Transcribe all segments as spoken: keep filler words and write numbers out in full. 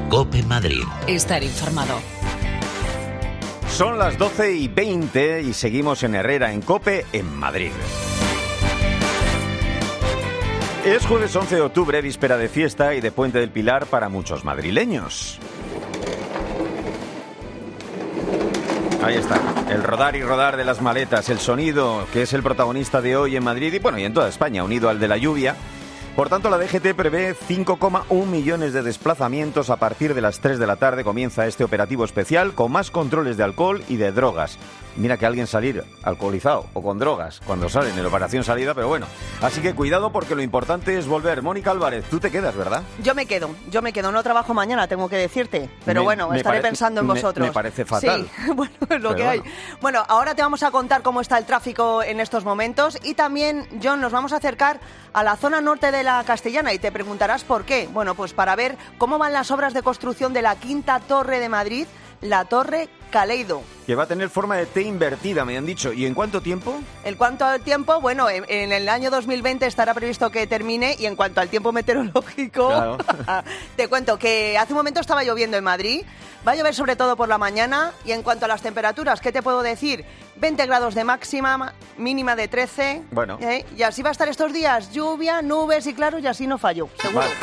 COPE Madrid. Estar informado. Son las doce y veinte y seguimos en Herrera en COPE en Madrid. Es jueves once de octubre, víspera de fiesta y de Puente del Pilar para muchos madrileños. Ahí está, el rodar y rodar de las maletas, el sonido que es el protagonista de hoy en Madrid y bueno, y en toda España, unido al de la lluvia. Por tanto, la D G T prevé cinco coma uno millones de desplazamientos. A partir de las tres de la tarde comienza este operativo especial con más controles de alcohol y de drogas. Mira que alguien salir alcoholizado o con drogas cuando sale en la operación salida, pero bueno. Así que cuidado porque lo importante es volver. Mónica Álvarez, tú te quedas, ¿verdad? Yo me quedo, yo me quedo. No trabajo mañana, tengo que decirte. Pero me, bueno, me estaré pare- pensando en me, vosotros. Me parece fatal. Sí, bueno, es lo Pero que hay. bueno. Bueno, ahora te vamos a contar cómo está el tráfico en estos momentos. Y también, John, nos vamos a acercar a la zona norte de la Castellana y te preguntarás por qué. Bueno, pues para ver cómo van las obras de construcción de la quinta torre de Madrid, la Torre Caleido. Que va a tener forma de T invertida, me han dicho. ¿Y en cuánto tiempo? En cuanto al tiempo, bueno, en, en el año dos mil veinte estará previsto que termine y en cuanto al tiempo meteorológico, Claro. te cuento que hace un momento estaba lloviendo en Madrid, va a llover sobre todo por la mañana y en cuanto a las temperaturas, ¿qué te puedo decir? veinte grados de máxima, mínima de trece. Bueno. ¿eh? Y así va a estar estos días, lluvia, nubes y claro, y así no fallo, seguro. Vale.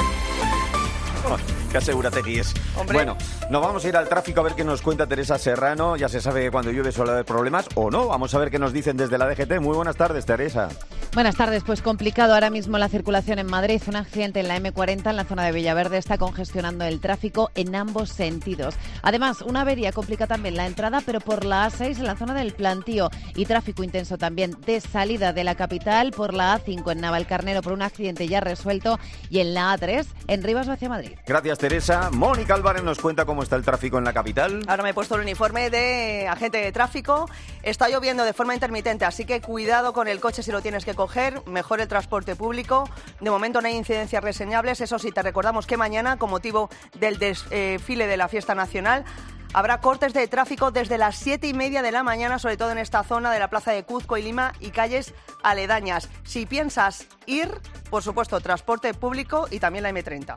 Oh, qué asegúrate que es. Hombre. Bueno, nos vamos a ir al tráfico a ver qué nos cuenta Teresa Serrano. Ya se sabe que cuando llueve suele haber problemas, o no. Vamos a ver qué nos dicen desde la D G T. Muy buenas tardes, Teresa. Buenas tardes, pues complicado ahora mismo la circulación en Madrid. Un accidente en la eme cuarenta en la zona de Villaverde está congestionando el tráfico en ambos sentidos. Además, una avería complica también la entrada, pero por la A seis en la zona del Plantío. Y tráfico intenso también de salida de la capital por la A cinco en Navalcarnero por un accidente ya resuelto y en la A tres en Rivas hacia Madrid. Gracias, Teresa. Mónica Álvarez nos cuenta cómo está el tráfico en la capital. Ahora me he puesto el uniforme de agente de tráfico. Está lloviendo de forma intermitente, así que cuidado con el coche si lo tienes que coger. Mejor el transporte público. De momento no hay incidencias reseñables. Eso sí, te recordamos que mañana, con motivo del desfile de la fiesta nacional, habrá cortes de tráfico desde las siete y media de la mañana, sobre todo en esta zona de la Plaza de Cuzco y Lima y calles aledañas. Si piensas ir, por supuesto, transporte público y también la eme treinta.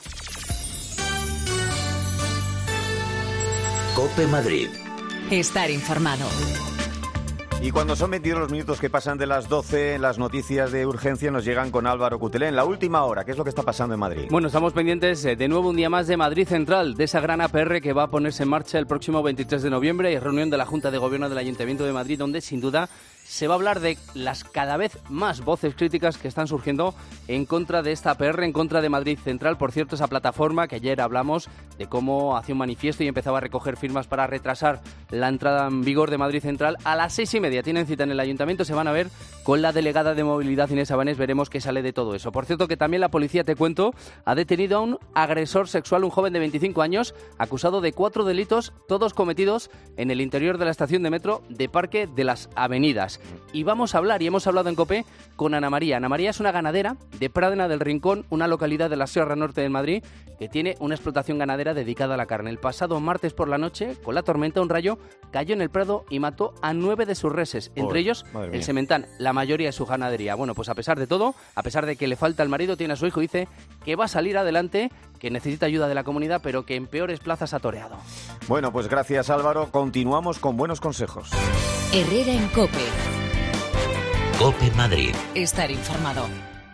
COPE Madrid. Estar informado. Y cuando son veintidós los minutos que pasan de las doce, las noticias de urgencia nos llegan con Álvaro Cutelén. La última hora, ¿qué es lo que está pasando en Madrid? Bueno, estamos pendientes eh, de nuevo un día más de Madrid Central, de esa gran A P R que va a ponerse en marcha el próximo veintitrés de noviembre y reunión de la Junta de Gobierno del Ayuntamiento de Madrid, donde sin duda se va a hablar de las cada vez más voces críticas que están surgiendo en contra de esta A P R, en contra de Madrid Central. Por cierto, esa plataforma que ayer hablamos de cómo hacía un manifiesto y empezaba a recoger firmas para retrasar la entrada en vigor de Madrid Central, a las seis y media tienen cita en el Ayuntamiento, se van a ver con la delegada de Movilidad Inés Abanés, veremos qué sale de todo eso. Por cierto, que también la policía, te cuento, ha detenido a un agresor sexual, un joven de veinticinco años, acusado de cuatro delitos, todos cometidos en el interior de la estación de metro de Parque de las Avenidas. Y vamos a hablar, y hemos hablado en COPE, con Ana María. Ana María es una ganadera de Pradena del Rincón, una localidad de la Sierra Norte de Madrid, que tiene una explotación ganadera dedicada a la carne. El pasado martes por la noche, con la tormenta, un rayo cayó en el prado y mató a nueve de sus reses, entre Oh, ellos madre mía. el sementán, la mayoría de su ganadería. Bueno, pues a pesar de todo, a pesar de que le falta el marido, tiene a su hijo, dice que va a salir adelante, que necesita ayuda de la comunidad, pero que en peores plazas ha toreado. Bueno, pues gracias, Álvaro. Continuamos con buenos consejos. Herrera en COPE. COPE Madrid. Estar informado.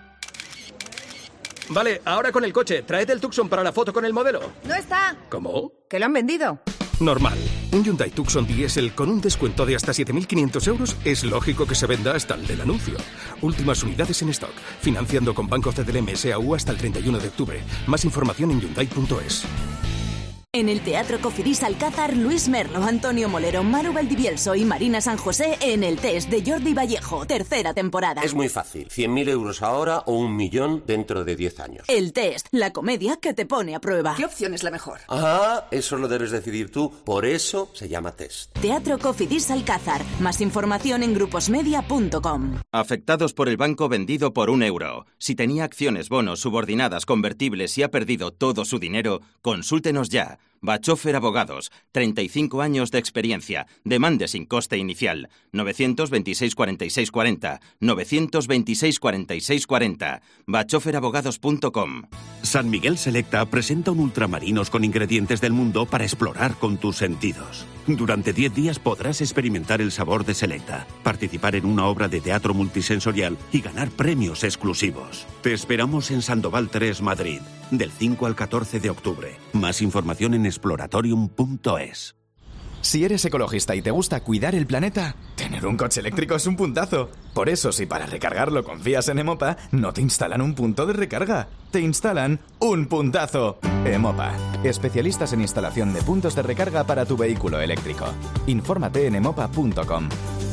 Vale, ahora con el coche. Tráete el Tucson para la foto con el modelo. No está. ¿Cómo? ¿Que lo han vendido? Normal. Un Hyundai Tucson Diesel con un descuento de hasta siete mil quinientos euros es lógico que se venda hasta el del anuncio. Últimas unidades en stock. Financiando con Banco C D L M S A U hasta el treinta y uno de octubre. Más información en hyundai punto es. En el Teatro Cofidis Alcázar, Luis Merlo, Antonio Molero, Maru Valdivielso y Marina San José en El Test de Jordi Vallejo, tercera temporada. Es muy fácil, cien mil euros ahora o un millón dentro de diez años. El Test, la comedia que te pone a prueba. ¿Qué opción es la mejor? Ah, eso lo debes decidir tú, por eso se llama Test. Teatro Cofidis Alcázar, más información en gruposmedia punto com. Afectados por el banco vendido por un euro. Si tenía acciones, bonos, subordinadas, convertibles y ha perdido todo su dinero, consúltenos ya. Bachofer Abogados, treinta y cinco años de experiencia. Demande sin coste inicial. novecientos veintiséis cuarenta y seis cuarenta. novecientos veintiséis cuarenta y seis cuarenta. bachofer abogados punto com. San Miguel Selecta presenta un ultramarinos con ingredientes del mundo para explorar con tus sentidos. Durante diez días podrás experimentar el sabor de Selecta, participar en una obra de teatro multisensorial y ganar premios exclusivos. Te esperamos en Sandoval tres, Madrid, del cinco al catorce de octubre. Más información en exploratorium punto es. Si eres ecologista y te gusta cuidar el planeta, tener un coche eléctrico es un puntazo. Por eso, si para recargarlo confías en Emopa, no te instalan un punto de recarga, te instalan un puntazo. Emopa, especialistas en instalación de puntos de recarga para tu vehículo eléctrico. Infórmate en emopa punto com.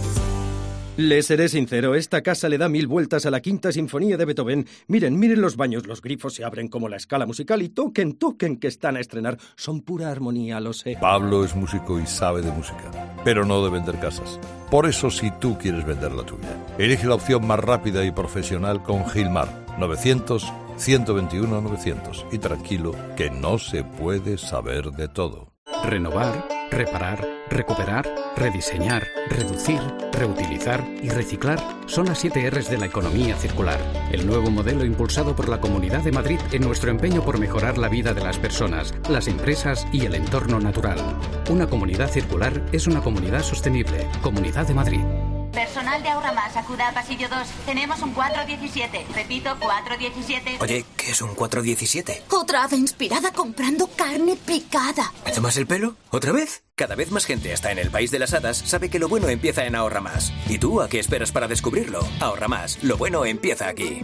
Les seré sincero, esta casa le da mil vueltas a la Quinta Sinfonía de Beethoven. Miren, miren los baños, los grifos se abren como la escala musical y toquen, toquen que están a estrenar. Son pura armonía, lo sé. Pablo es músico y sabe de música, pero no de vender casas. Por eso, si tú quieres vender la tuya, elige la opción más rápida y profesional con Gilmar. novecientos, ciento veintiuno, novecientos. Y tranquilo, que no se puede saber de todo. Renovar, reparar, recuperar, rediseñar, reducir, reutilizar y reciclar son las siete R's de la economía circular. El nuevo modelo impulsado por la Comunidad de Madrid en nuestro empeño por mejorar la vida de las personas, las empresas y el entorno natural. Una comunidad circular es una comunidad sostenible. Comunidad de Madrid. Personal de Ahorra Más, acuda a pasillo dos. Tenemos un cuatro diecisiete. Repito, cuatro diecisiete. Oye, ¿qué es un cuatro diecisiete? Otra hada inspirada comprando carne picada. ¿Me tomas el pelo? ¿Otra vez? Cada vez más gente hasta en el país de las hadas sabe que lo bueno empieza en Ahorra Más. ¿Y tú a qué esperas para descubrirlo? Ahorra Más, lo bueno empieza aquí.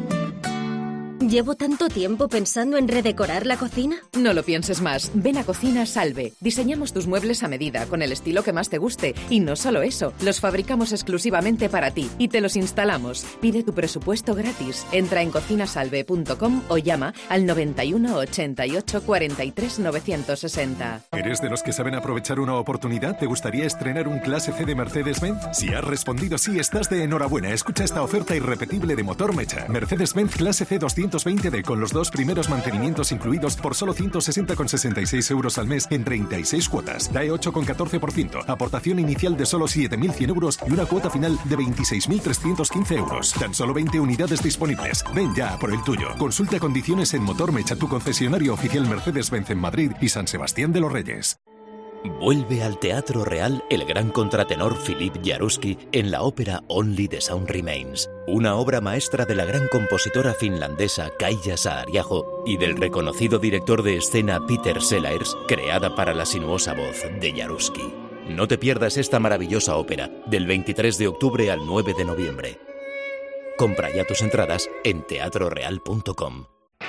¿Llevo tanto tiempo pensando en redecorar la cocina? No lo pienses más. Ven a Cocina Salve. Diseñamos tus muebles a medida, con el estilo que más te guste. Y no solo eso, los fabricamos exclusivamente para ti y te los instalamos. Pide tu presupuesto gratis. Entra en cocinasalve punto com o llama al noventa y uno ochenta y ocho cuarenta y tres novecientos sesenta. ¿Eres de los que saben aprovechar una oportunidad? ¿Te gustaría estrenar un Clase C de Mercedes-Benz? Si has respondido sí, estás de enhorabuena. Escucha esta oferta irrepetible de motor Mecha. Mercedes-Benz Clase C doscientos veinte D con los dos primeros mantenimientos incluidos por solo ciento sesenta con sesenta y seis euros al mes en treinta y seis cuotas. D A E ocho con catorce por ciento. Aportación inicial de solo siete mil cien euros y una cuota final de veintiséis mil trescientos quince euros. Tan solo veinte unidades disponibles. Ven ya por el tuyo. Consulta condiciones en Motor Mecha, tu concesionario oficial Mercedes-Benz en Madrid y San Sebastián de los Reyes. Vuelve al Teatro Real el gran contratenor Philippe Jaruski en la ópera Only the Sound Remains, una obra maestra de la gran compositora finlandesa Kaija Saariaho y del reconocido director de escena Peter Sellers, creada para la sinuosa voz de Jaruski. No te pierdas esta maravillosa ópera del veintitrés de octubre al nueve de noviembre. Compra ya tus entradas en teatro real punto com.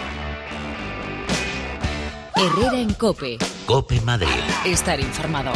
Herrera en COPE. COPE Madrid. Estar informado.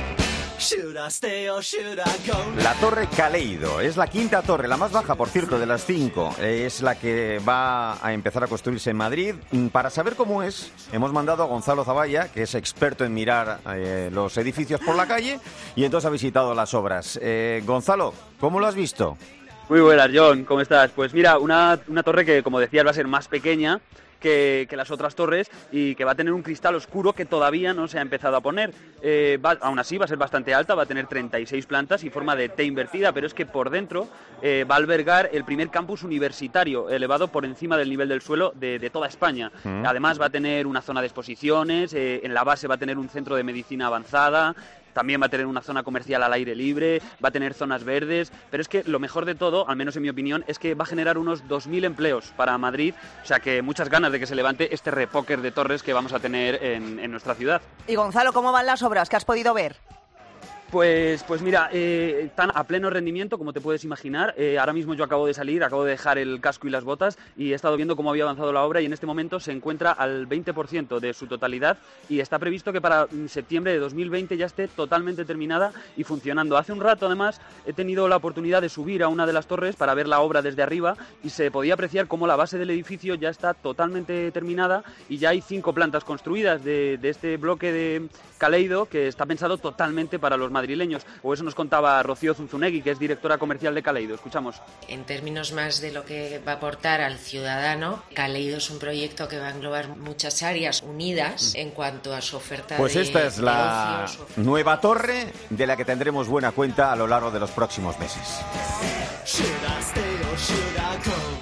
La Torre Caleido es la quinta torre, la más baja, por cierto, de las cinco. Es la que va a empezar a construirse en Madrid. Para saber cómo es, hemos mandado a Gonzalo Zavalla, que es experto en mirar eh, los edificios por la calle, y entonces ha visitado las obras. Eh, Gonzalo, ¿cómo lo has visto? Muy buenas, John, ¿cómo estás? Pues mira, una, una torre que, como decías, va a ser más pequeña Que, que las otras torres y que va a tener un cristal oscuro que todavía no se ha empezado a poner. Eh, va, aún así va a ser bastante alta, va a tener treinta y seis plantas y forma de T invertida, pero es que por dentro eh, va a albergar el primer campus universitario elevado por encima del nivel del suelo de, de toda España. Mm. Además va a tener una zona de exposiciones, eh, en la base va a tener un centro de medicina avanzada. También va a tener una zona comercial al aire libre, va a tener zonas verdes, pero es que lo mejor de todo, al menos en mi opinión, es que va a generar unos dos mil empleos para Madrid, o sea que muchas ganas de que se levante este repóquer de torres que vamos a tener en, en nuestra ciudad. Y Gonzalo, ¿cómo van las obras que has podido ver? Pues, pues mira, eh, están a pleno rendimiento, como te puedes imaginar. Eh, ahora mismo yo acabo de salir, acabo de dejar el casco y las botas y he estado viendo cómo había avanzado la obra y en este momento se encuentra al veinte por ciento de su totalidad y está previsto que para septiembre de dos mil veinte ya esté totalmente terminada y funcionando. Hace un rato, además, he tenido la oportunidad de subir a una de las torres para ver la obra desde arriba y se podía apreciar cómo la base del edificio ya está totalmente terminada y ya hay cinco plantas construidas de, de este bloque de Caleido que está pensado totalmente para los madrileños. madrileños, o eso nos contaba Rocío Zunzunegui, que es directora comercial de Kaleido. Escuchamos. En términos más de lo que va a aportar al ciudadano, Kaleido es un proyecto que va a englobar muchas áreas unidas en cuanto a su oferta Pues de esta es la ocio, su... nueva torre de la que tendremos buena cuenta a lo largo de los próximos meses. Should I stay or should I go?